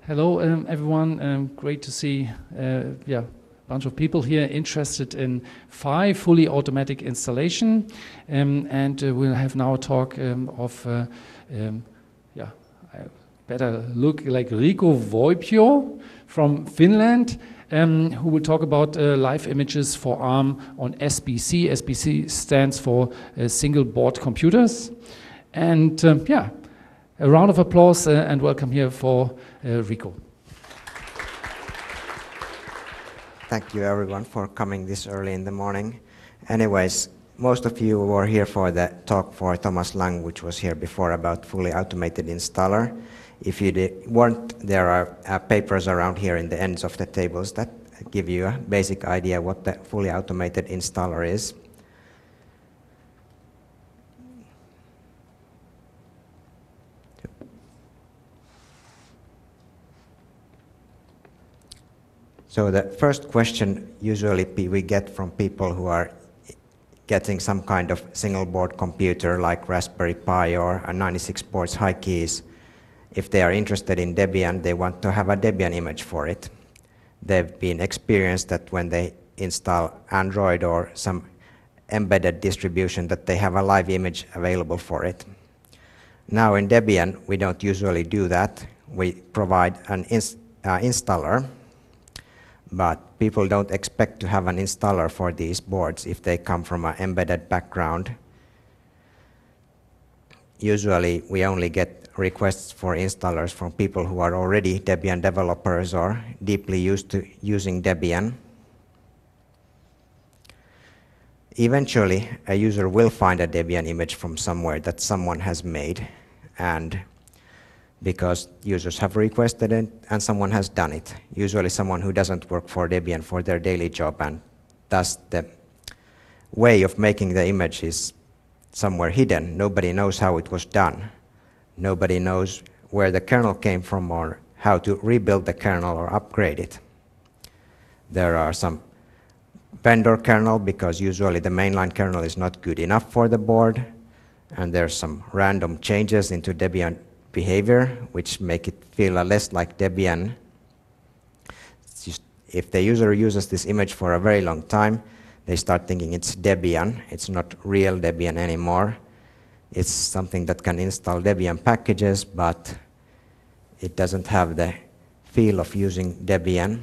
Hello, everyone. Great to see a bunch of people here interested in Phi fully automatic installation. And we'll have now a talk I better look like Rico Voipio from Finland, who will talk about live images for ARM on SBC. SBC stands for single board computers. And a round of applause and welcome here for Rico. Thank you everyone for coming this early in the morning. Anyways, most of you were here for the talk for Thomas Lang, which was here before about fully automated installer. If you weren't, there are papers around here in the ends of the tables that give you a basic idea what the fully automated installer is. So the first question usually we get from people who are getting some kind of single board computer like Raspberry Pi or a 96 ports high keys. If they are interested in Debian, they want to have a Debian image for it. They've been experienced that when they install Android or some embedded distribution that they have a live image available for it. Now in Debian, we don't usually do that. We provide an installer. But people don't expect to have an installer for these boards if they come from an embedded background. Usually we only get requests for installers from people who are already Debian developers or deeply used to using Debian. Eventually, a user will find a Debian image from somewhere that someone has made, and because users have requested it and someone has done it. Usually someone who doesn't work for Debian for their daily job, and thus the way of making the image is somewhere hidden. Nobody knows how it was done. Nobody knows where the kernel came from or how to rebuild the kernel or upgrade it. There are some vendor kernel because usually the mainline kernel is not good enough for the board, and there's some random changes into Debian behavior which make it feel less like Debian. If the user uses this image for a very long time, they start thinking it's Debian. It's not real Debian anymore. It's something that can install Debian packages, but it doesn't have the feel of using Debian.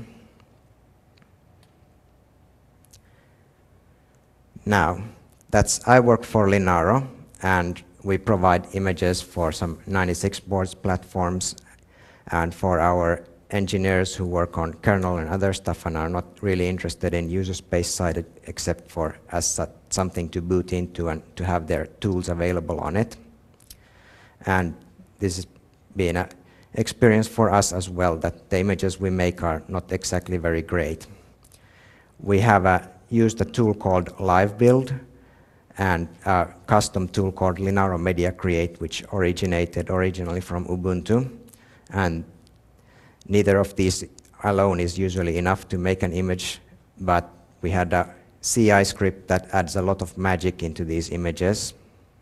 Now, I work for Linaro, and we provide images for some 96 boards platforms, and for our engineers who work on kernel and other stuff and are not really interested in user space side except for as something to boot into and to have their tools available on it. And this has been an experience for us as well, that the images we make are not exactly very great. We have used a tool called LiveBuild and a custom tool called Linaro Media Create, which originated originally from Ubuntu. And neither of these alone is usually enough to make an image, but we had a CI script that adds a lot of magic into these images.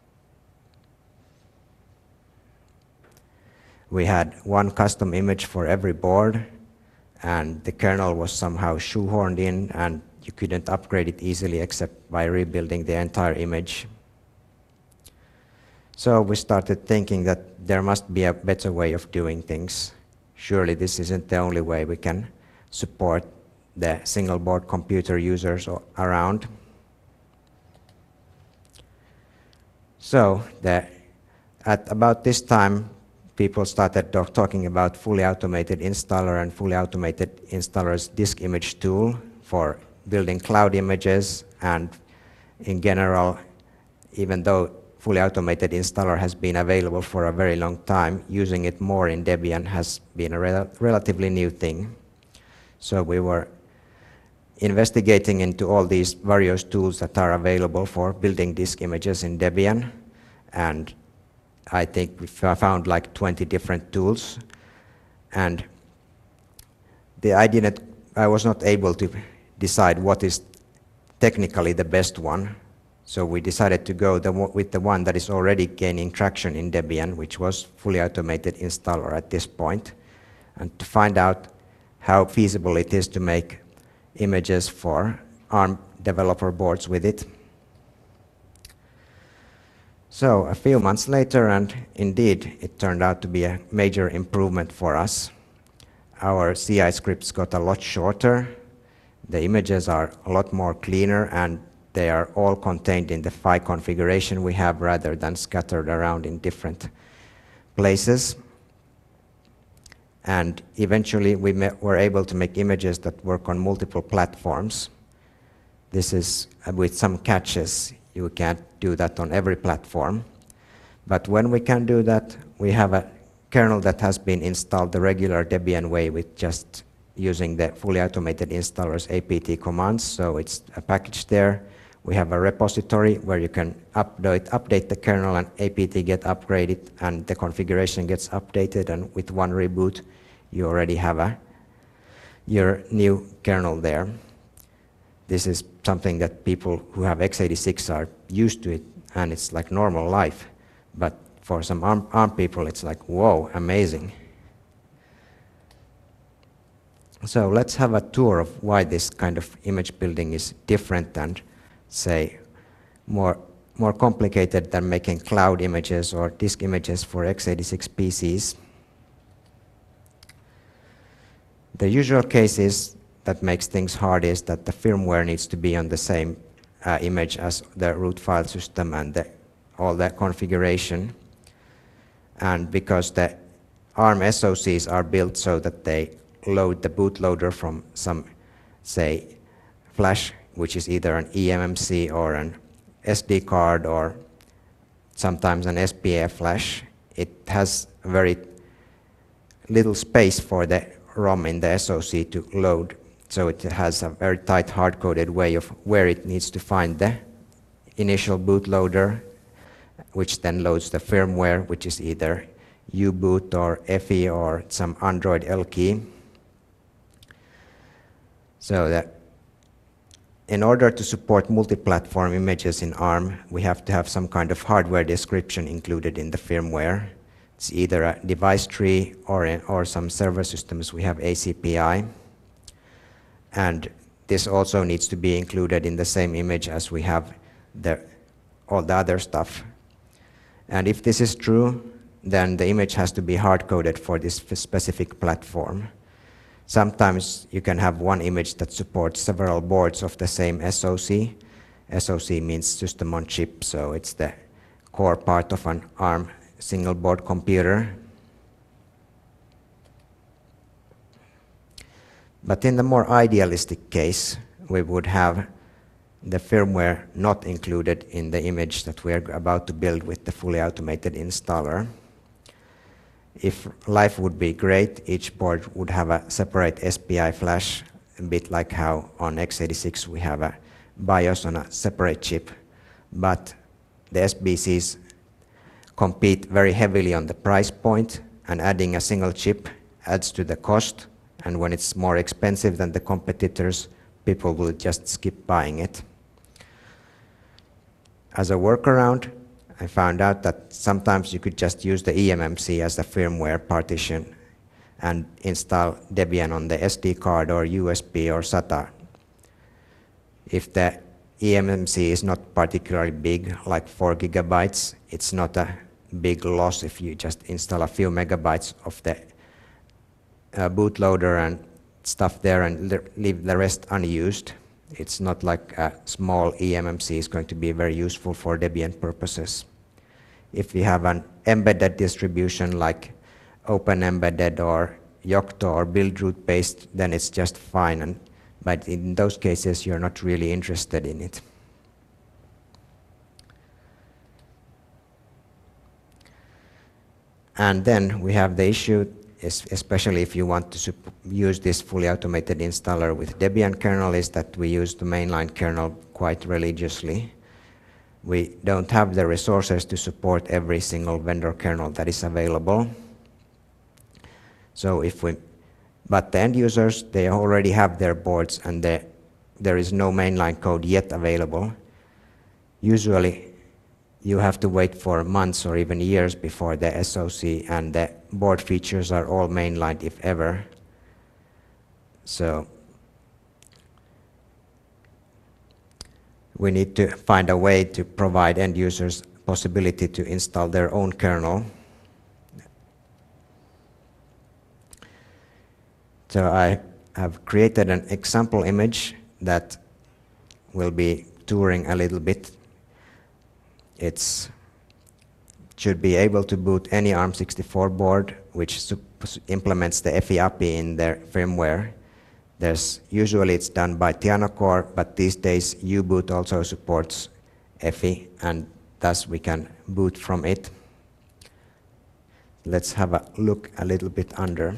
We had one custom image for every board, and the kernel was somehow shoehorned in, and you couldn't upgrade it easily except by rebuilding the entire image. So we started thinking that there must be a better way of doing things. Surely this isn't the only way we can support the single board computer users around. So at about this time, people started talking about fully automated installer and fully automated installer's disk image tool for building cloud images, and in general, even though fully automated installer has been available for a very long time, using it more in Debian has been a relatively new thing. So we were investigating into all these various tools that are available for building disk images in Debian, and I think we found like 20 different tools, and I was not able to decide what is technically the best one. So we decided to go with the one that is already gaining traction in Debian, which was fully automated installer at this point. and to find out how feasible it is to make images for ARM developer boards with it. So a few months later, and indeed it turned out to be a major improvement for us. Our CI scripts got a lot shorter, the images are a lot more cleaner, and they are all contained in the file configuration we have rather than scattered around in different places. And eventually we were able to make images that work on multiple platforms. This is with some catches. You can't do that on every platform. But when we can do that, we have a kernel that has been installed the regular Debian way with just using the fully automated installer's apt commands. So it's a package there. We have a repository where you can update the kernel, and apt get upgraded and the configuration gets updated, and with one reboot you already have your new kernel there. This is something that people who have x86 are used to it, and it's like normal life. But for some ARM people, it's like, whoa, amazing. So let's have a tour of why this kind of image building is different and, say, more complicated than making cloud images or disk images for x86 PCs. The usual case is that makes things hard is that the firmware needs to be on the same image as the root file system and all that configuration. And because the ARM SoCs are built so that they load the bootloader from some, say, flash, which is either an eMMC or an SD card or sometimes an SPA flash, it has very little space for the ROM in the SoC to load. So it has a very tight hard-coded way of where it needs to find the initial bootloader, which then loads the firmware, which is either U-boot or FE or some Android L key. So that in order to support multi-platform images in ARM, we have to have some kind of hardware description included in the firmware. It's either a device tree or some server systems we have ACPI. And this also needs to be included in the same image as we have all the other stuff. And if this is true, then the image has to be hard-coded for this specific platform. Sometimes you can have one image that supports several boards of the same SoC. SoC means system on chip, so it's the core part of an ARM single board computer. But in the more idealistic case, we would have the firmware not included in the image that we are about to build with the fully automated installer. If life would be great, each board would have a separate SPI flash, a bit like how on x86 we have a BIOS on a separate chip. But the SBCs compete very heavily on the price point, and adding a single chip adds to the cost. And when it's more expensive than the competitors, people will just skip buying it. As a workaround, I found out that sometimes you could just use the eMMC as a firmware partition and install Debian on the SD card or USB or SATA. If the eMMC is not particularly big, like 4 gigabytes, it's not a big loss if you just install a few megabytes of the bootloader and stuff there and leave the rest unused. It's not like a small eMMC is going to be very useful for Debian purposes. If we have an embedded distribution like OpenEmbedded or Yocto or Buildroot based, then it's just fine. But in those cases, you're not really interested in it. And then we have the issue, especially if you want to use this fully automated installer with Debian kernel, is that we use the mainline kernel quite religiously. We don't have the resources to support every single vendor kernel that is available. So but the end users, they already have their boards and there is no mainline code yet available. Usually you have to wait for months or even years before the SoC and the board features are all mainlined, if ever. So we need to find a way to provide end users possibility to install their own kernel. So I have created an example image that will be touring a little bit. It should be able to boot any ARM64 board which implements the FE API in their firmware. Usually it's done by Tianocore, but these days U-boot also supports FE, and thus we can boot from it. Let's have a look a little bit under.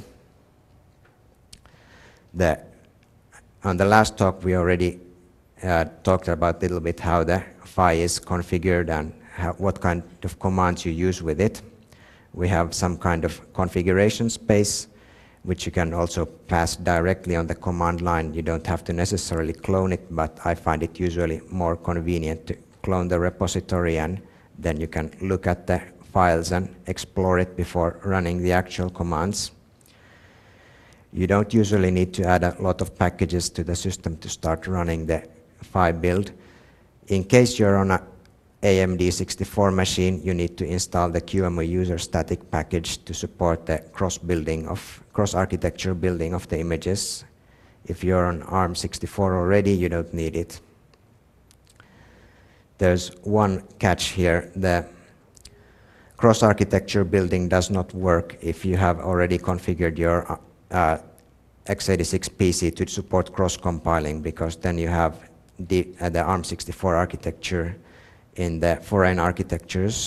On the last talk we already talked about a little bit how the PHY is configured and what kind of commands you use with it. We have some kind of configuration space which you can also pass directly on the command line. You don't have to necessarily clone it, but I find it usually more convenient to clone the repository, and then you can look at the files and explore it before running the actual commands. You don't usually need to add a lot of packages to the system to start running the PHY build. In case you're on a AMD 64 machine, you need to install the QEMU user static package to support the cross-architecture building of the images. If you're on ARM64 already, you don't need it. There's one catch here. The cross-architecture building does not work if you have already configured your x86 PC to support cross-compiling, because then you have the ARM64 architecture in the foreign architectures.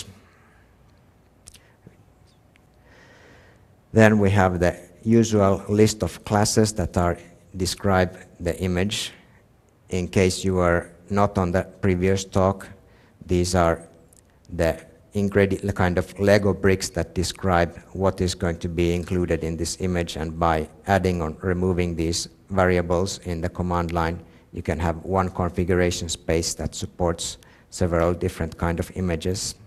Then we have the usual list of classes that describe the image. In case you were not on the previous talk, these are the kind of Lego bricks that describe what is going to be included in this image, and by adding or removing these variables in the command line, you can have one configuration space that supports several different kind of images.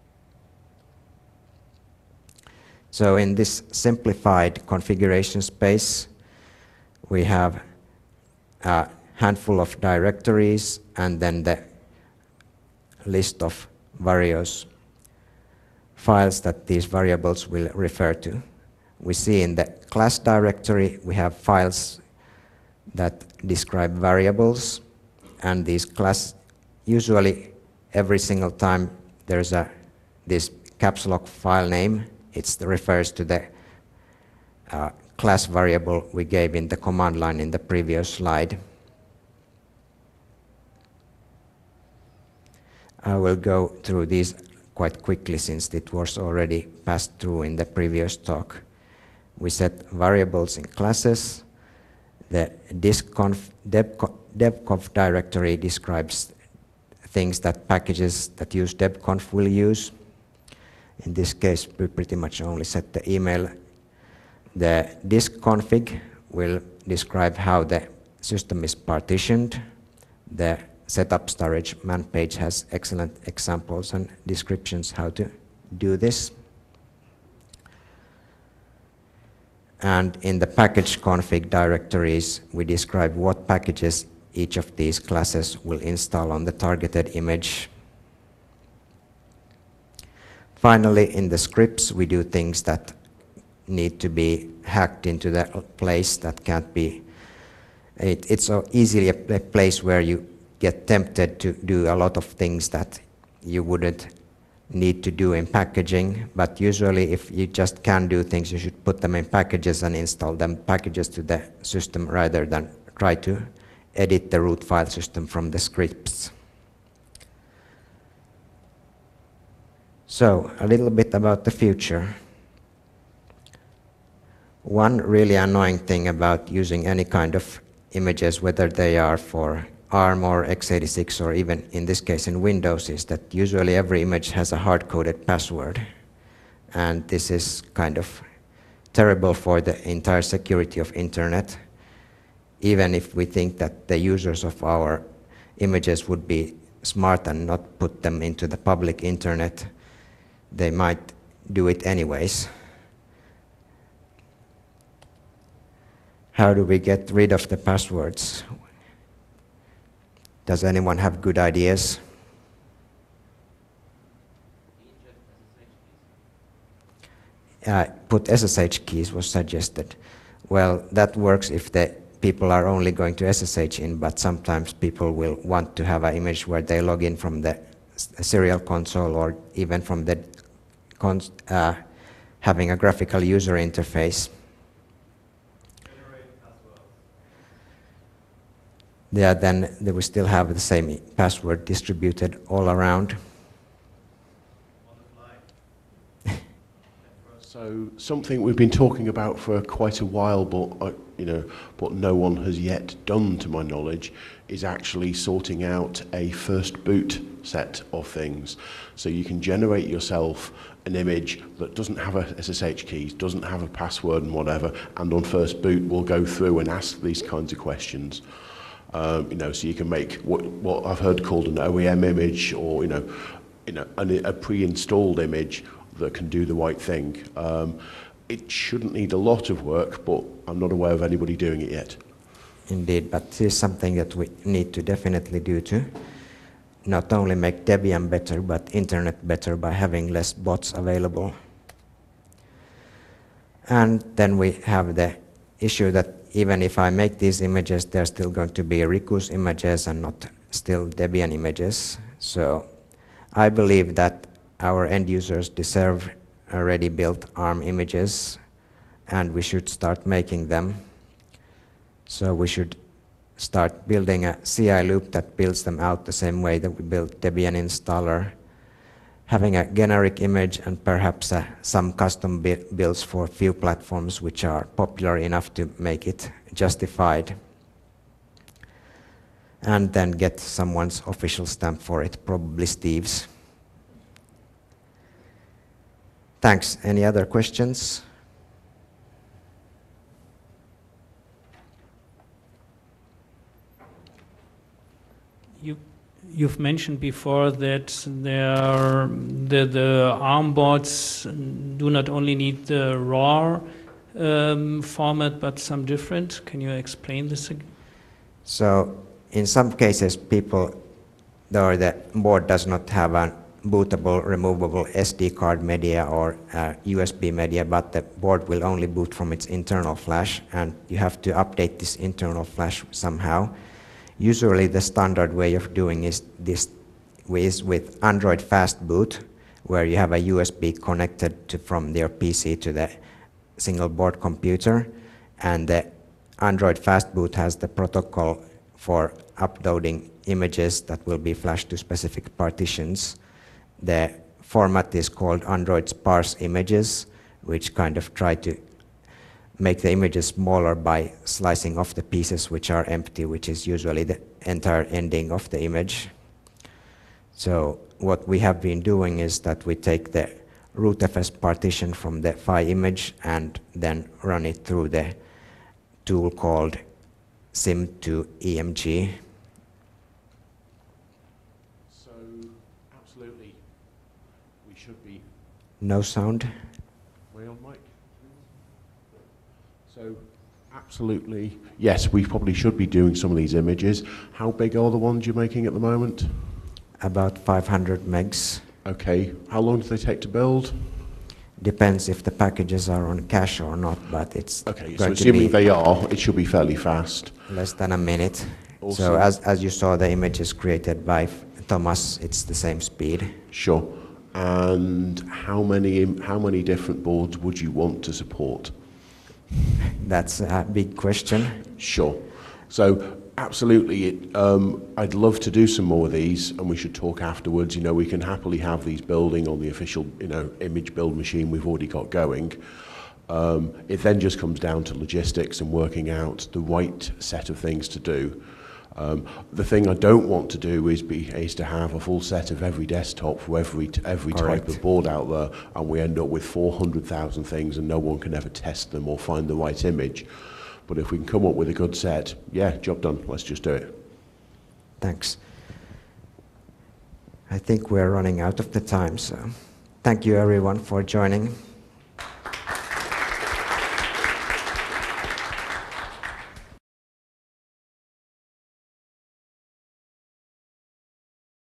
So in this simplified configuration space, we have a handful of directories and then the list of various files that these variables will refer to. We see in the class directory we have files that describe variables, and these class, usually every single time there's this caps lock file name, it refers to the class variable we gave in the command line in the previous slide. I will go through these quite quickly since it was already passed through in the previous talk. We set variables in classes. The debconf directory describes things that packages that use debconf will use. In this case, we pretty much only set the email. The diskconfig will describe how the system is partitioned. The setup storage man page has excellent examples and descriptions how to do this. And in the package config directories, we describe what packages each of these classes will install on the targeted image. Finally, in the scripts, we do things that need to be hacked into the place that can't be. It's so easily a place where you get tempted to do a lot of things that you wouldn't need to do in packaging, but usually if you just can do things, you should put them in packages and install them packages to the system rather than try to edit the root file system from the scripts. So a little bit about the future. One really annoying thing about using any kind of images, whether they are for ARM or x86 or even in this case in Windows, is that usually every image has a hard-coded password. And this is kind of terrible for the entire security of internet. Even if we think that the users of our images would be smart and not put them into the public internet, they might do it anyways. How do we get rid of the passwords? Does anyone have good ideas? Put SSH keys was suggested. Well, that works if the people are only going to SSH in, but sometimes people will want to have an image where they log in from the serial console or even from the having a graphical user interface. Yeah, then they will still have the same password distributed all around. So something we've been talking about for quite a while, but but no one has yet done, to my knowledge, is actually sorting out a first boot set of things. So you can generate yourself an image that doesn't have a SSH keys, doesn't have a password and whatever, and on first boot will go through and ask these kinds of questions. So you can make what I've heard called an OEM image, or a pre-installed image that can do the right thing. It shouldn't need a lot of work, but I'm not aware of anybody doing it yet. Indeed, but this is something that we need to definitely do to not only make Debian better, but internet better by having less bots available. And then we have the issue that even if I make these images, they're still going to be Riku's images and not still Debian images. So I believe that our end users deserve already built ARM images, and we should start making them. So we should start building a CI loop that builds them out the same way that we built Debian installer, having a generic image and perhaps some custom builds for few platforms which are popular enough to make it justified. And then get someone's official stamp for it, probably Steve's. Thanks. Any other questions? You've mentioned before that the ARM boards do not only need the raw format, but some different. Can you explain this again? So in some cases, or the board does not have a bootable, removable SD card media or USB media, but the board will only boot from its internal flash, and you have to update this internal flash somehow. Usually the standard way of doing is with Android Fast Boot, where you have a USB connected from your PC to the single board computer, and the Android Fast Boot has the protocol for uploading images that will be flashed to specific partitions. The format is called Android Sparse Images, which kind of try to make the images smaller by slicing off the pieces which are empty, which is usually the entire ending of the image. So what we have been doing is that we take the rootfs partition from the FI image and then run it through the tool called Sim2EMG. So absolutely, we should be... No sound? Way on mic? So absolutely, yes, we probably should be doing some of these images. How big are the ones you're making at the moment? About 500 megs. Okay, how long do they take to build? Depends if the packages are on cache or not, but it's okay. going So to assuming be they are, it should be fairly fast. less than a minute. Awesome. So as you saw the images created by Thomas, it's the same speed. Sure. And how many different boards would you want to support? That's a big question. Sure. So absolutely, I'd love to do some more of these, and we should talk afterwards. We can happily have these building on the official, image build machine we've already got going. It then just comes down to logistics and working out the right set of things to do. The thing I don't want to do is to have a full set of every desktop for every type of board out there, and we end up with 400,000 things and no one can ever test them or find the right image. But if we can come up with a good set, yeah, job done. Let's just do it. Thanks. I think we're running out of the time, so thank you everyone for joining.